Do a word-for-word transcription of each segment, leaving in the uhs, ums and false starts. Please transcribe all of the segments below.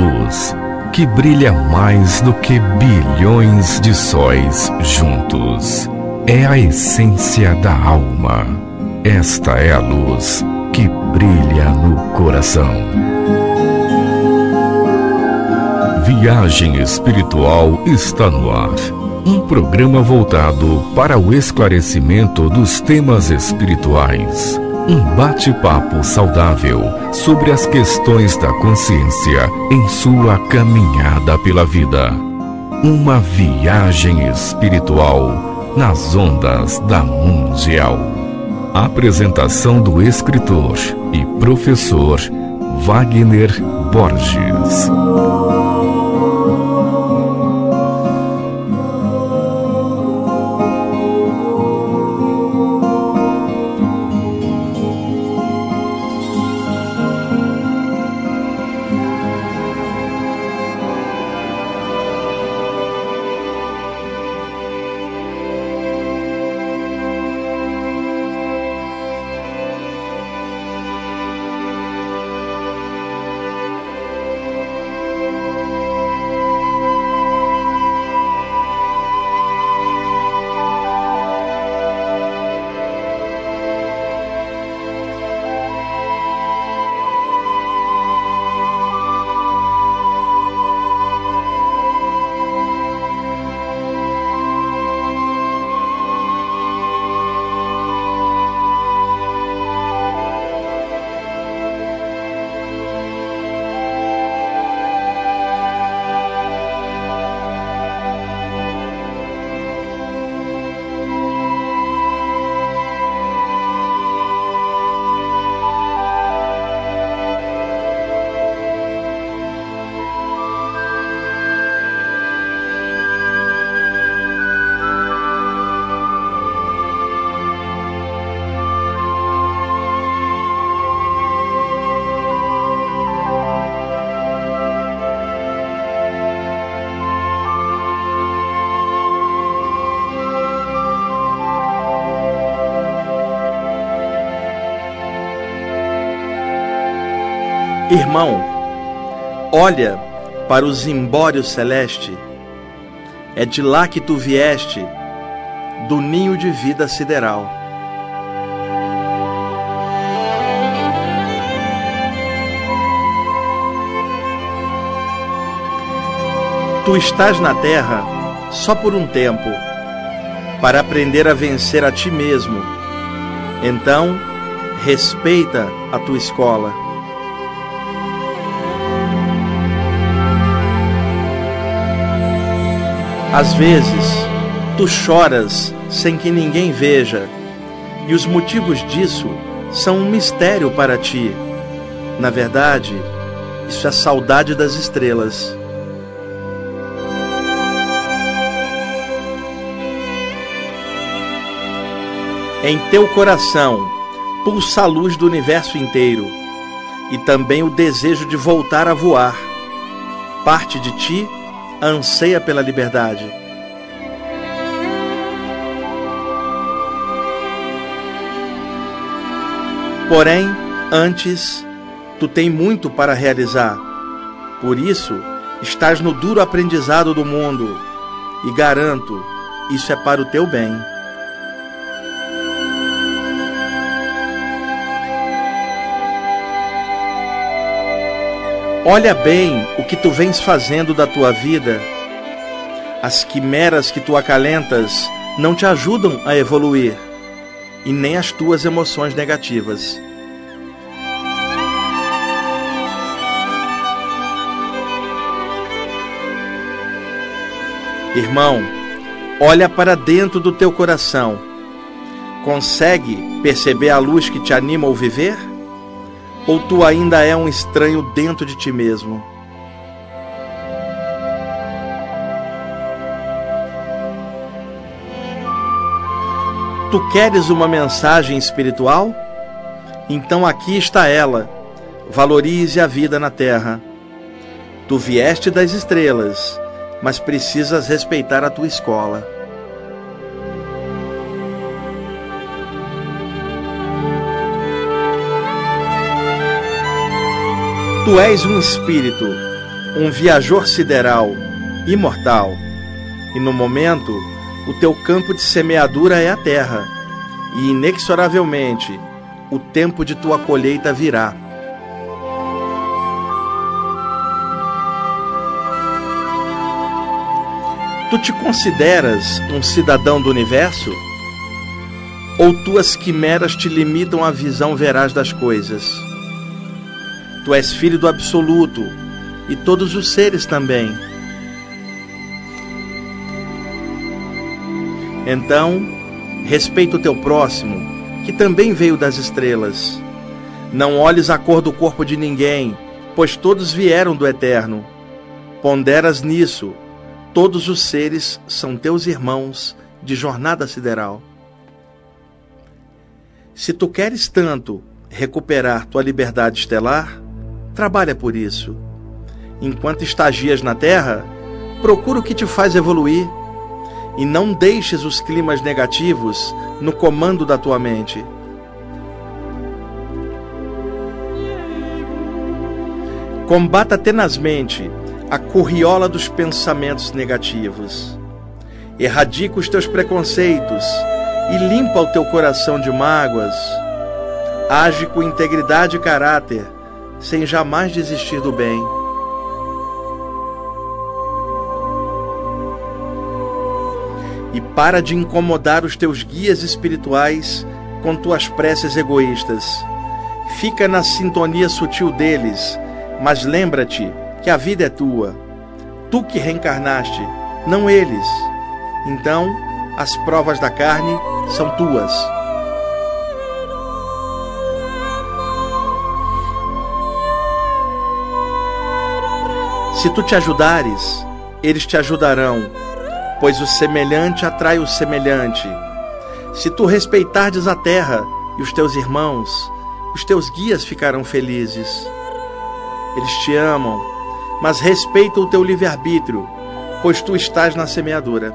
luz que brilha mais do que bilhões de sóis juntos. É a essência da alma. Esta é a luz que brilha no coração. Viagem Espiritual está no ar. Um programa voltado para o esclarecimento dos temas espirituais. Um bate-papo saudável sobre as questões da consciência em sua caminhada pela vida. Uma viagem espiritual nas ondas da Mundial. Apresentação do escritor e professor Wagner Borges. Irmão, olha para o zimbório celeste, é de lá que tu vieste, do ninho de vida sideral. Tu estás na terra só por um tempo, para aprender a vencer a ti mesmo. Então, respeita a tua escola. Às vezes, tu choras sem que ninguém veja, e os motivos disso são um mistério para ti. Na verdade, isso é saudade das estrelas. Em teu coração pulsa a luz do universo inteiro, e também o desejo de voltar a voar. Parte de ti anseia pela liberdade. Porém, antes, tu tem muito para realizar. Por isso, estás no duro aprendizado do mundo. E garanto, isso é para o teu bem. Olha bem o que tu vens fazendo da tua vida. As quimeras que tu acalentas não te ajudam a evoluir, e nem as tuas emoções negativas. Irmão, olha para dentro do teu coração. Consegue perceber a luz que te anima ao viver? Ou tu ainda é um estranho dentro de ti mesmo? Tu queres uma mensagem espiritual? Então aqui está ela. Valorize a vida na terra. Tu vieste das estrelas, mas precisas respeitar a tua escola. Tu és um espírito um viajor sideral, imortal, e no momento, o teu campo de semeadura é a terra, e inexoravelmente, o tempo de tua colheita virá. Tu te consideras um cidadão do universo? Ou tuas quimeras te limitam à visão veraz das coisas? Tu és filho do absoluto, e todos os seres também. Então, respeita o teu próximo, que também veio das estrelas. Não olhes a cor do corpo de ninguém, pois todos vieram do Eterno. Ponderas nisso, todos os seres são teus irmãos de jornada sideral. Se tu queres tanto recuperar tua liberdade estelar, trabalha por isso. Enquanto estagias na Terra, procura o que te faz evoluir e não deixes os climas negativos no comando da tua mente. Combata tenazmente a corriola dos pensamentos negativos. Erradica os teus preconceitos e limpa o teu coração de mágoas. Age com integridade e caráter, sem jamais desistir do bem. E para de incomodar os teus guias espirituais com tuas preces egoístas. Fica na sintonia sutil deles, mas lembra-te que a vida é tua. Tu que reencarnaste, não eles. Então, as provas da carne são tuas. Se tu te ajudares, eles te ajudarão, pois o semelhante atrai o semelhante. Se tu respeitares a terra e os teus irmãos, os teus guias ficarão felizes. Eles te amam, mas respeitam o teu livre-arbítrio, pois tu estás na semeadura.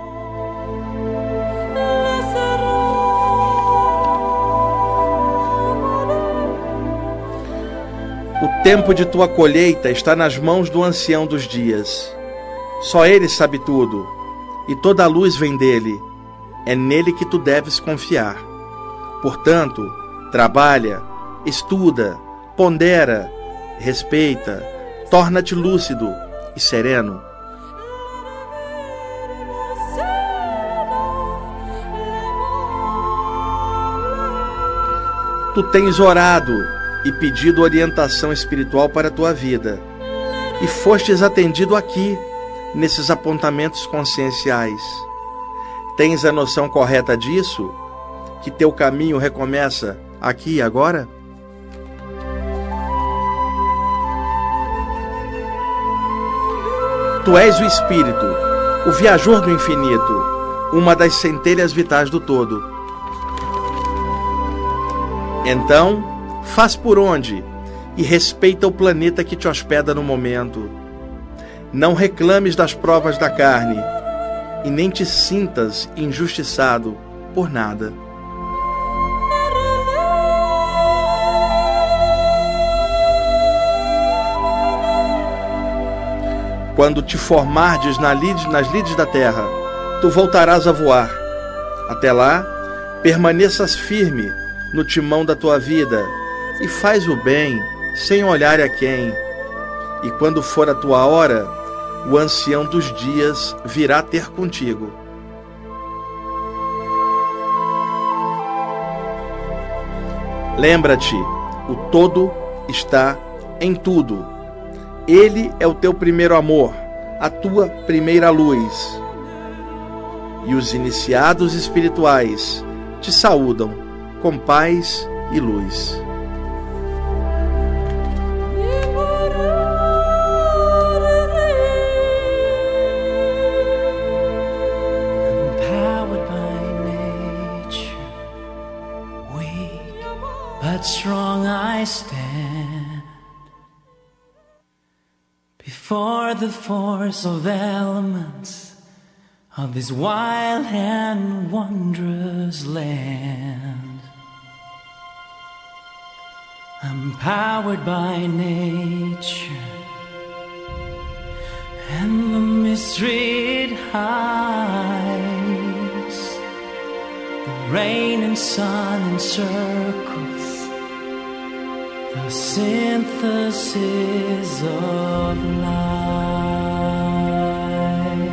O tempo de tua colheita está nas mãos do ancião dos dias. Só ele sabe tudo, e toda a luz vem dele. É nele que tu deves confiar. Portanto, trabalha, estuda, pondera, respeita, torna-te lúcido e sereno. Tu tens orado e pedido orientação espiritual para a tua vida, e fostes atendido aqui, nesses apontamentos conscienciais. Tens a noção correta disso? Que teu caminho recomeça aqui e agora? Tu és o Espírito, o viajor do infinito, uma das centelhas vitais do todo. Então, faz por onde e respeita o planeta que te hospeda no momento. Não reclames das provas da carne e nem te sintas injustiçado por nada. Quando te formardes nas lides da terra, tu voltarás a voar. Até lá, permaneças firme no timão da tua vida e faz o bem sem olhar a quem. E quando for a tua hora, o ancião dos dias virá ter contigo. Lembra-te, o todo está em tudo. Ele é o teu primeiro amor, a tua primeira luz. E os iniciados espirituais te saúdam com paz e luz. But strong I stand before the force of elements of this wild and wondrous land. I'm powered by nature, and the mystery it hides, the rain and sun and circles, the synthesis of life.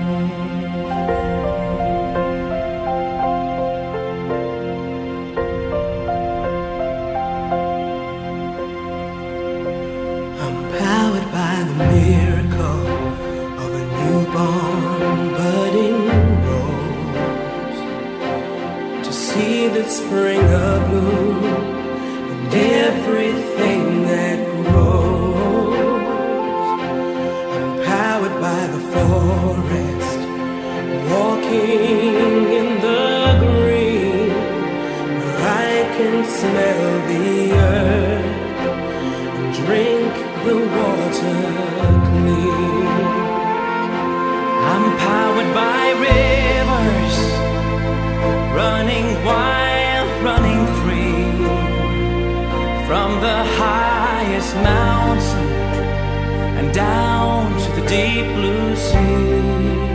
I'm powered by the miracle of a newborn budding rose, to see the spring abloom and everything that grows. I'm powered by the forest, walking in the green, where I can smell the earth and drink the water clean. I'm powered by rivers, running wild, running free, from the highest mountain and down to the deep blue sea.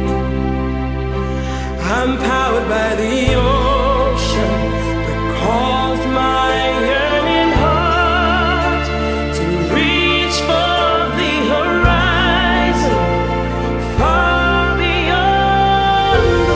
I'm powered by the ocean that calls my yearning heart to reach for the horizon, far beyond the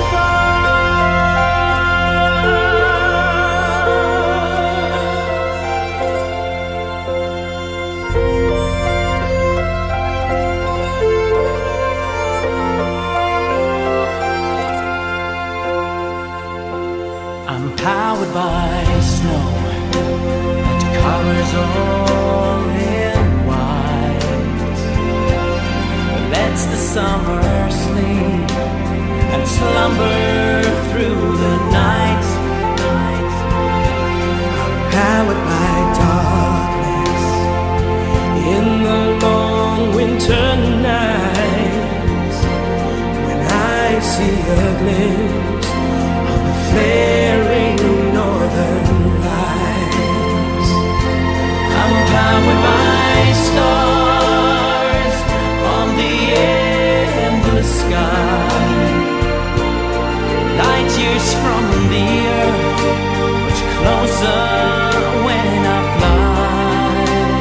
I'm powered by snow that colors all in white, lets the summer sleep and slumber through the night. I'm powered by darkness in the long winter nights, when I see a glimpse of the flaring northern lights. I'm powered by stars on the endless sky, light years from the earth, much closer when I fly.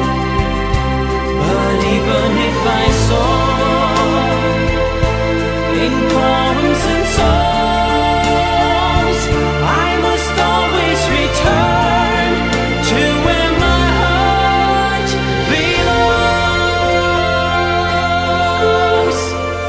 But even if I soar in poems and songs, I must always return to where my heart belongs.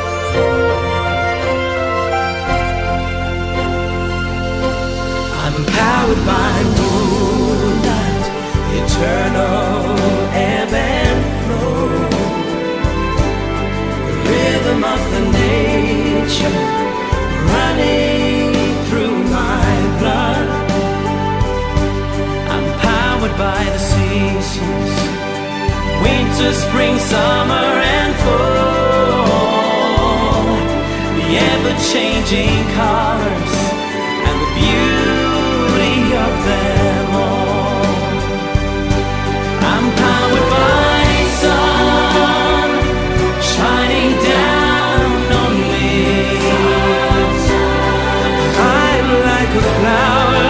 I'm powered by moonlight, eternal ebb and flow, the rhythm of the nature running through my blood. I'm powered by the seasons, winter, spring, summer and fall, the ever-changing colors and the beauty of them all. I'm powered by sun shining down on me. I'm like a flower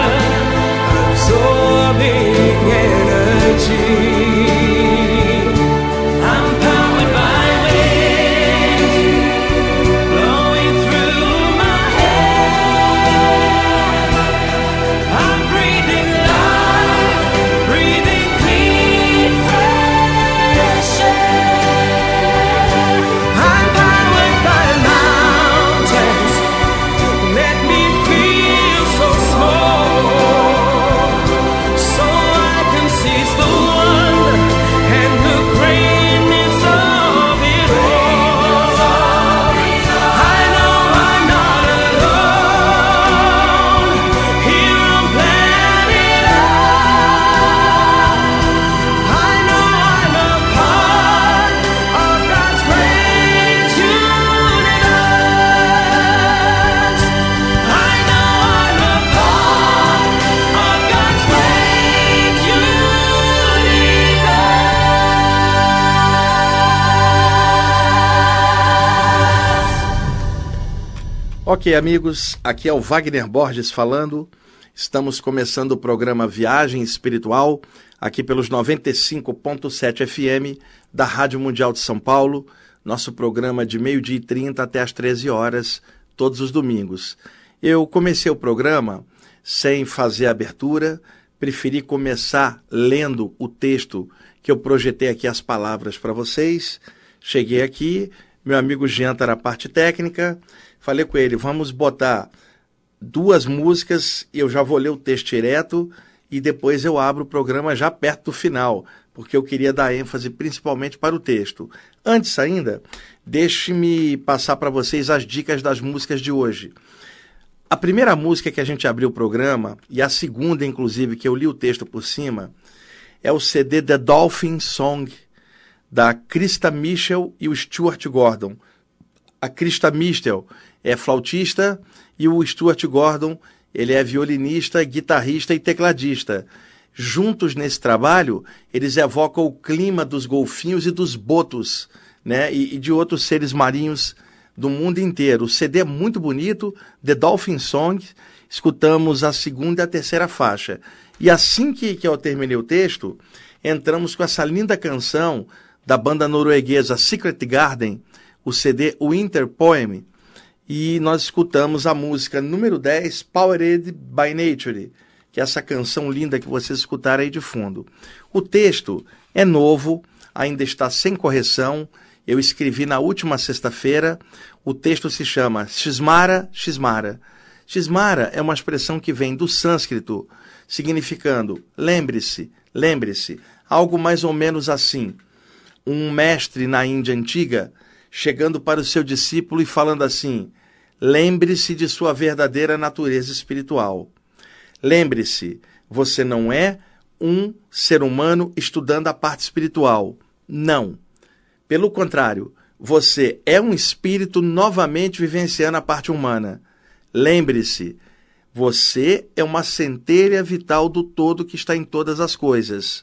absorbing energy. I'm powered by wind blowing through my hair. Ok, amigos, aqui é o Wagner Borges falando. Estamos começando o programa Viagem Espiritual, aqui pelos noventa e cinco ponto sete F M da Rádio Mundial de São Paulo. Nosso programa de meio-dia e trinta até às treze horas, todos os domingos. Eu comecei o programa sem fazer a abertura, preferi começar lendo o texto que eu projetei aqui as palavras para vocês. Cheguei aqui, meu amigo Jean está na parte técnica, falei com ele, vamos botar duas músicas e eu já vou ler o texto direto e depois eu abro o programa já perto do final, porque eu queria dar ênfase principalmente para o texto. Antes ainda, deixe-me passar para vocês as dicas das músicas de hoje. A primeira música que a gente abriu o programa, e a segunda, inclusive, que eu li o texto por cima, é o C D The Dolphin Song, da Krista Michel e o Stuart Gordon. A Krista Michel é flautista e o Stuart Gordon ele é violinista, guitarrista e tecladista. Juntos nesse trabalho, eles evocam o clima dos golfinhos e dos botos, né, e, e de outros seres marinhos do mundo inteiro. O C D é muito bonito, The Dolphin Song, escutamos a segunda e a terceira faixa. E assim que, que eu terminei o texto, entramos com essa linda canção da banda norueguesa Secret Garden, o C D Winter Poem, e nós escutamos a música número dez, Powered by Nature, que é essa canção linda que vocês escutaram aí de fundo. O texto é novo, ainda está sem correção, eu escrevi na última sexta-feira, o texto se chama Shismara, Shismara. Shismara é uma expressão que vem do sânscrito, significando lembre-se, lembre-se, algo mais ou menos assim. Um mestre na Índia antiga, chegando para o seu discípulo e falando assim, lembre-se de sua verdadeira natureza espiritual. Lembre-se, você não é um ser humano estudando a parte espiritual. Não. Pelo contrário, você é um espírito novamente vivenciando a parte humana. Lembre-se, você é uma centelha vital do todo que está em todas as coisas.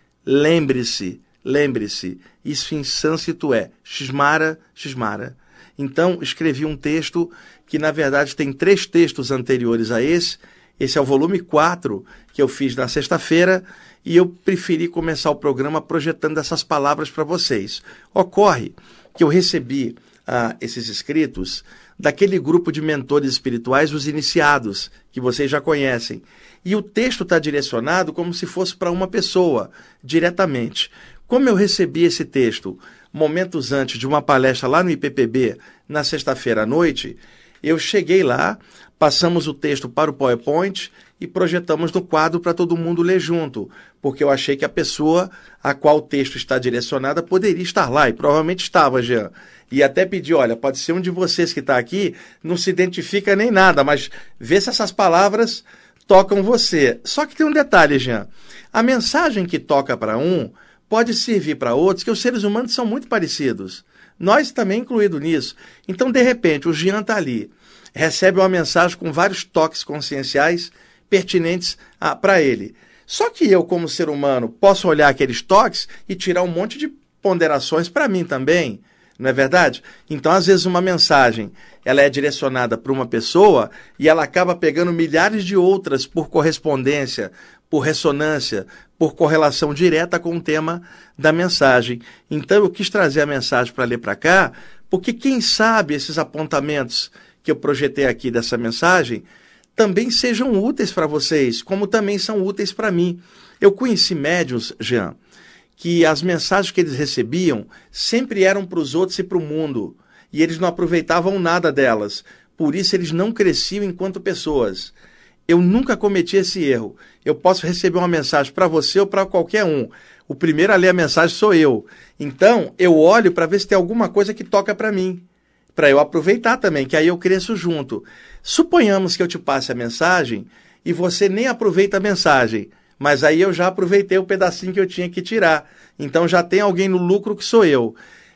Lembre-se, lembre-se, isso em sânscrito é Shismara, Shismara. Então, escrevi um texto que, na verdade, tem três textos anteriores a esse. Esse é o volume quatro, que eu fiz na sexta-feira, e eu preferi começar o programa projetando essas palavras para vocês. Ocorre que eu recebi ah, esses escritos daquele grupo de mentores espirituais, os iniciados, que vocês já conhecem. E o texto está direcionado como se fosse para uma pessoa, diretamente. Como eu recebi esse texto momentos antes de uma palestra lá no I P P B, na sexta-feira à noite, eu cheguei lá, passamos o texto para o PowerPoint e projetamos no quadro para todo mundo ler junto, porque eu achei que a pessoa a qual o texto está direcionada poderia estar lá, e provavelmente estava, Jean. E até pedi, olha, pode ser um de vocês que está aqui, não se identifica nem nada, mas vê se essas palavras tocam você. Só que tem um detalhe, Jean. A mensagem que toca para um pode servir para outros, que os seres humanos são muito parecidos. Nós também incluídos nisso. Então, de repente, o Jean está ali, recebe uma mensagem com vários toques conscienciais pertinentes para ele. Só que eu, como ser humano, posso olhar aqueles toques e tirar um monte de ponderações para mim também, não é verdade? Então, às vezes, uma mensagem ela é direcionada para uma pessoa e ela acaba pegando milhares de outras por correspondência, por ressonância, por correlação direta com o tema da mensagem. Então, eu quis trazer a mensagem para ler para cá, porque quem sabe esses apontamentos que eu projetei aqui dessa mensagem também sejam úteis para vocês, como também são úteis para mim. Eu conheci médiuns, Jean, que as mensagens que eles recebiam sempre eram para os outros e para o mundo, e eles não aproveitavam nada delas. Por isso, eles não cresciam enquanto pessoas. Eu nunca cometi esse erro. Eu posso receber uma mensagem para você ou para qualquer um. O primeiro a ler a mensagem sou eu. Então, eu olho para ver se tem alguma coisa que toca para mim, para eu aproveitar também, que aí eu cresço junto. Suponhamos que eu te passe a mensagem e você nem aproveita a mensagem, mas aí eu já aproveitei o pedacinho que eu tinha que tirar. Então já tem alguém no lucro que sou eu.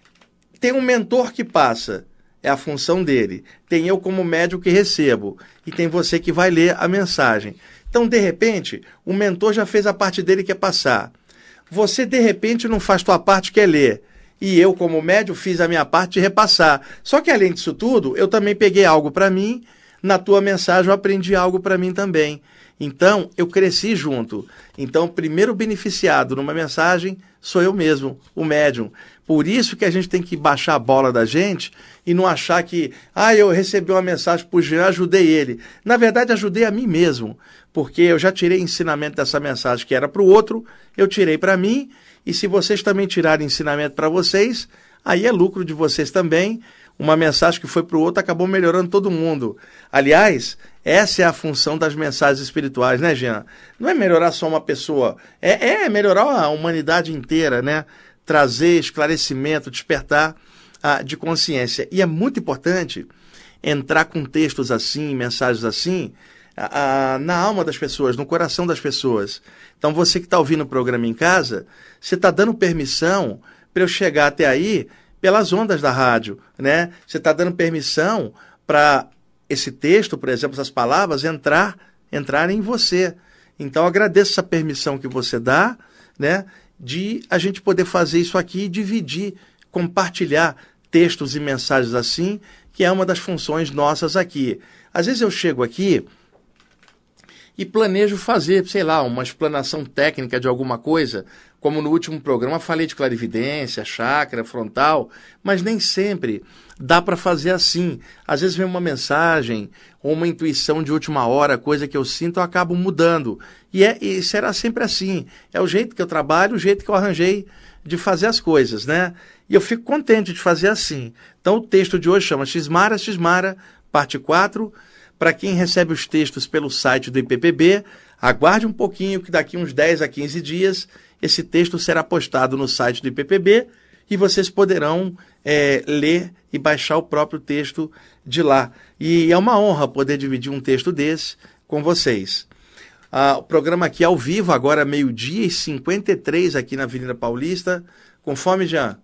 Tem um mentor que passa, é a função dele. Tem eu como médium que recebo. E tem você que vai ler a mensagem. Então, de repente, o mentor já fez a parte dele que é passar. Você, de repente, não faz tua parte que é ler. E eu, como médium, fiz a minha parte de repassar. Só que, além disso tudo, eu também peguei algo para mim na tua mensagem eu aprendi algo para mim também. Então, eu cresci junto. Então, o primeiro beneficiado numa mensagem sou eu mesmo, o médium. Por isso que a gente tem que baixar a bola da gente e não achar que, ah, eu recebi uma mensagem para o Jean, ajudei ele. Na verdade, ajudei a mim mesmo, porque eu já tirei ensinamento dessa mensagem que era para o outro, eu tirei para mim, e se vocês também tirarem ensinamento para vocês, aí é lucro de vocês também. Uma mensagem que foi para o outro acabou melhorando todo mundo. Aliás, essa é a função das mensagens espirituais, né, Jean? Não é melhorar só uma pessoa, é, é melhorar a humanidade inteira, né? Trazer esclarecimento, despertar ah, de consciência. E é muito importante entrar com textos assim, mensagens assim, ah, ah, na alma das pessoas, no coração das pessoas. Então, você que está ouvindo o programa em casa, você está dando permissão para eu chegar até aí pelas ondas da rádio, né? Você está dando permissão para esse texto, por exemplo, essas palavras, entrar, entrarem em você. Então, agradeço essa permissão que você dá, né? De a gente poder fazer isso aqui e dividir, compartilhar textos e mensagens assim, que é uma das funções nossas aqui. Às vezes eu chego aqui e planejo fazer, sei lá, uma explanação técnica de alguma coisa, como no último programa falei de clarividência, chakra, frontal, mas nem sempre dá para fazer assim. Às vezes vem uma mensagem ou uma intuição de última hora, coisa que eu sinto, eu acabo mudando. E, é, e será sempre assim. É o jeito que eu trabalho, o jeito que eu arranjei de fazer as coisas, né? E eu fico contente de fazer assim. Então o texto de hoje chama Xmara, Xmara, parte quatro. Para quem recebe os textos pelo site do I P P B, aguarde um pouquinho que daqui uns dez a quinze dias esse texto será postado no site do I P P B e vocês poderão é, ler e baixar o próprio texto de lá. E é uma honra poder dividir um texto desse com vocês. Ah, o programa aqui ao vivo, agora meio-dia e cinquenta e três aqui na Avenida Paulista. Com fome, Jean?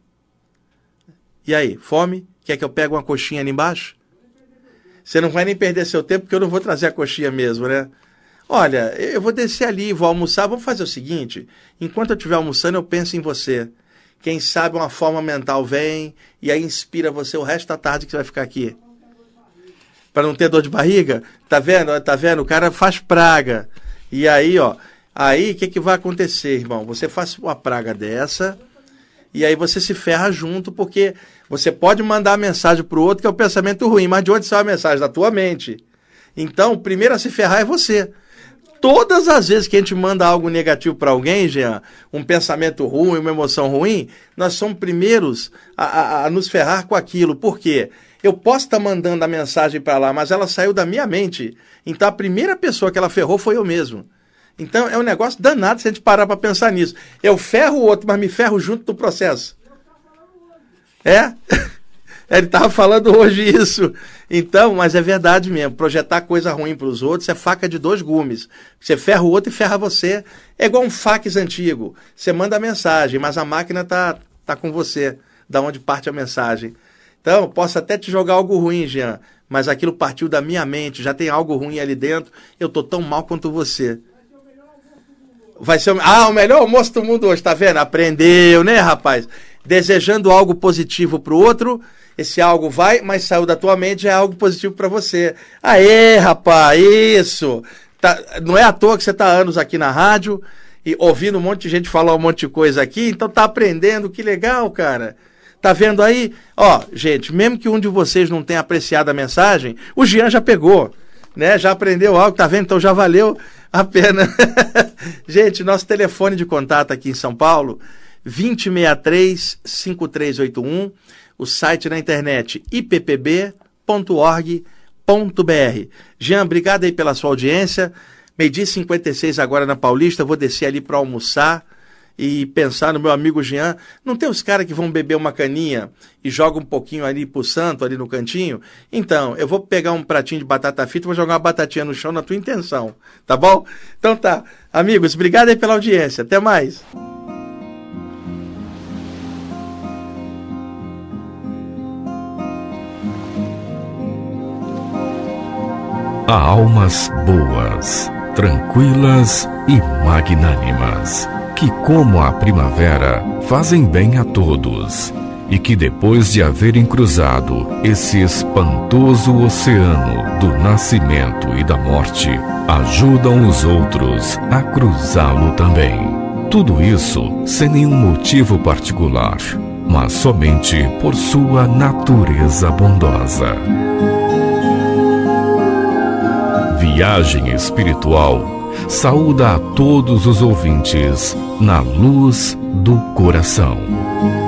E aí, fome? Quer que eu pegue uma coxinha ali embaixo? Você não vai nem perder seu tempo, porque eu não vou trazer a coxinha mesmo, né? Olha, eu vou descer ali, vou almoçar. Vamos fazer o seguinte, enquanto eu estiver almoçando, eu penso em você. Quem sabe uma forma mental vem e aí inspira você o resto da tarde que você vai ficar aqui. Para não ter dor de barriga? Tá vendo? Tá vendo? O cara faz praga. E aí, ó, aí o que, que vai acontecer, irmão? Você faz uma praga dessa e aí você se ferra junto, porque você pode mandar a mensagem para o outro que é o pensamento ruim, mas de onde sai a mensagem? Da tua mente. Então, o primeiro a se ferrar é você. Todas as vezes que a gente manda algo negativo para alguém, Jean, um pensamento ruim, uma emoção ruim, nós somos primeiros a, a, a nos ferrar com aquilo. Por quê? Eu posso estar mandando a mensagem para lá, mas ela saiu da minha mente. Então, a primeira pessoa que ela ferrou foi eu mesmo. Então, é um negócio danado se a gente parar para pensar nisso. Eu ferro o outro, mas me ferro junto do processo. É? Ele estava falando hoje isso. Então, mas é verdade mesmo. Projetar coisa ruim para os outros é faca de dois gumes. Você ferra o outro e ferra você. É igual um fax antigo. Você manda a mensagem, mas a máquina está tá com você, da onde parte a mensagem. Então, posso até te jogar algo ruim, Jean, mas aquilo partiu da minha mente, já tem algo ruim ali dentro, eu estou tão mal quanto você. Vai ser o... Ah, o melhor almoço do mundo hoje, tá vendo? Aprendeu, né, rapaz? Desejando algo positivo para o outro, esse algo vai, mas saiu da tua mente, já é algo positivo para você. Aê, rapaz, isso! Tá... Não é à toa que você está há anos aqui na rádio, e ouvindo um monte de gente falar um monte de coisa aqui, então tá aprendendo, que legal, cara. Tá vendo aí? Ó, gente, mesmo que um de vocês não tenha apreciado a mensagem, o Jean já pegou, né? Já aprendeu algo, tá vendo? Então já valeu a pena. Gente, nosso telefone de contato aqui em São Paulo, vinte e sessenta e três, cinquenta e três oitenta e um, o site na internet i p p b ponto org ponto b r. Jean, obrigado aí pela sua audiência. Meio-dia e cinquenta e seis agora na Paulista, vou descer ali para almoçar e pensar no meu amigo Jean. Não tem os caras que vão beber uma caninha e jogam um pouquinho ali pro santo, ali no cantinho? Então, eu vou pegar um pratinho de batata frita e vou jogar uma batatinha no chão na tua intenção, tá bom? Então tá. Amigos, obrigado aí pela audiência. Até mais. Há almas boas, tranquilas e magnânimas, que, como a primavera, fazem bem a todos e que depois de haverem cruzado esse espantoso oceano do nascimento e da morte, ajudam os outros a cruzá-lo também. Tudo isso sem nenhum motivo particular, mas somente por sua natureza bondosa. Viagem Espiritual saúda a todos os ouvintes na luz do coração.